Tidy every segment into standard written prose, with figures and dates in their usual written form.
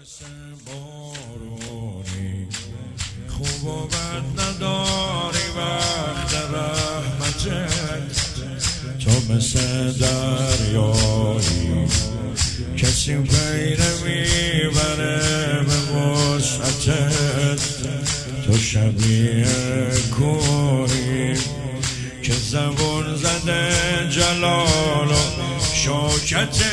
بارونی خوب و بد نداری وقت رحمتت، تو مثل دریایی کسی پی نمیبره به وسعتت، تو شبیه کوری که زبون زده جلال و شوکتت،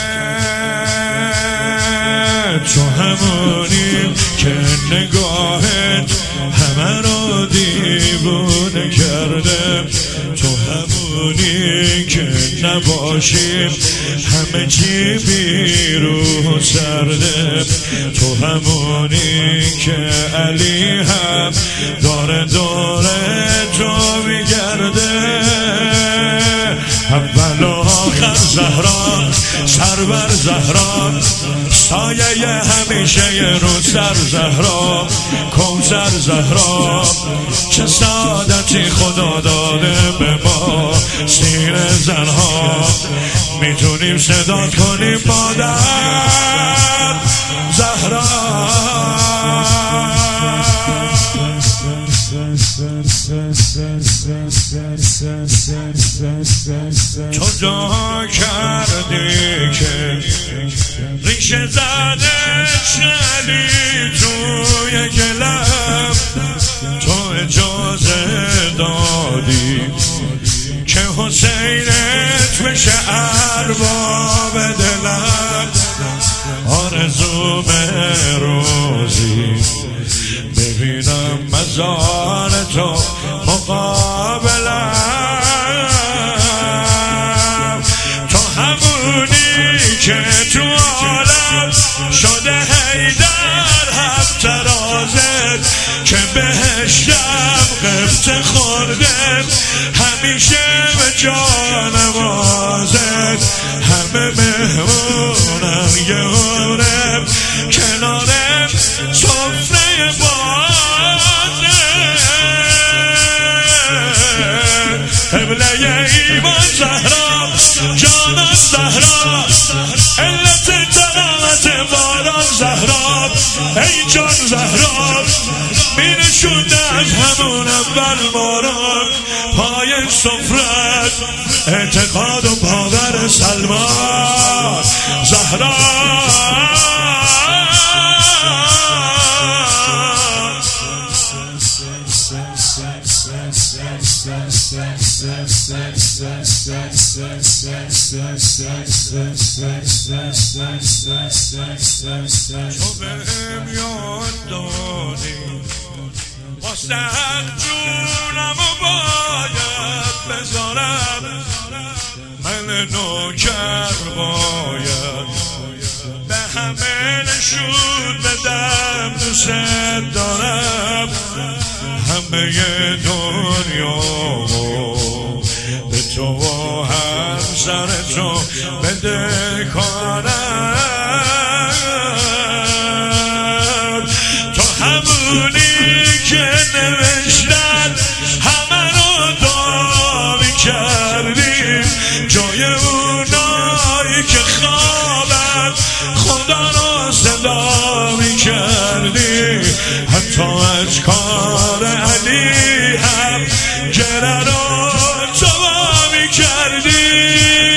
تو همونی که نگاهت همه رو دیوونه کرده، تو همونی که نباشیم همه چی بیرون سرده، تو همونی که علی هم داره تو میگرده، اول و آخر زهرا سرور زهرا، سایه همیشه رو سر زهرا، کوثر زهرا، چه سعادتی خدا داده به ما سینه زنها، میتونیم صدات کنیم مادر زهرا. تو دعا کردی که ریشه زده شدی توی گلم، تو اجازه دادی که حسینت بشه ارباب دلم، آرزوم روزی ببینم مزار تو مقابلم، تو همونی که تو عالم شده حیدر هم ترازت، که بهشتم قبط خورده همیشه به جانوازت، همه مهمونم یه هورم کنارم سفره بازت، قبله ایمان زهرا جانم زهرا، علت تنامت باران زهرا، ای جان زهرا، میرشونده از همون اول باران پای سفرت، اعتقاد و باور سلمان زهرا. تو بهم یاد دادی واسه حق جونمو باید بذارم، من نوکر باید به همه نشون بدم دوست دارم، همه دنیا به تو و همسر تو بده کارم، تو همونی که نوشتن همه رو دامی کردی، جای اونایی که خوابن خدا رو صدا می کردی، حتی از کار علی هم گره رو تبا می کردی،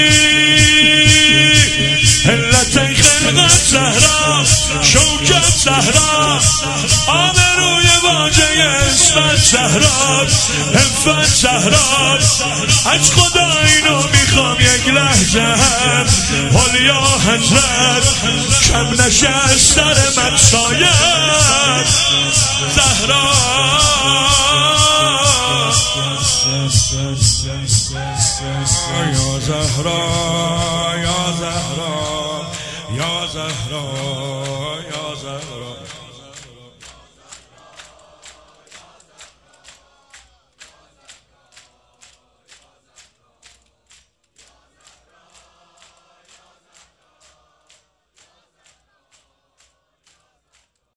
علت خلقت زهرا شوکت زهرا، آبروی واجه اسمت زهرا، عفت زهرا، از خدا اینو میخوام یک لحظه هم حالیا حضرت کم نشه از سر من سایت زهرا. یا زهرا یا زهرا یا زهرا یا زهرا.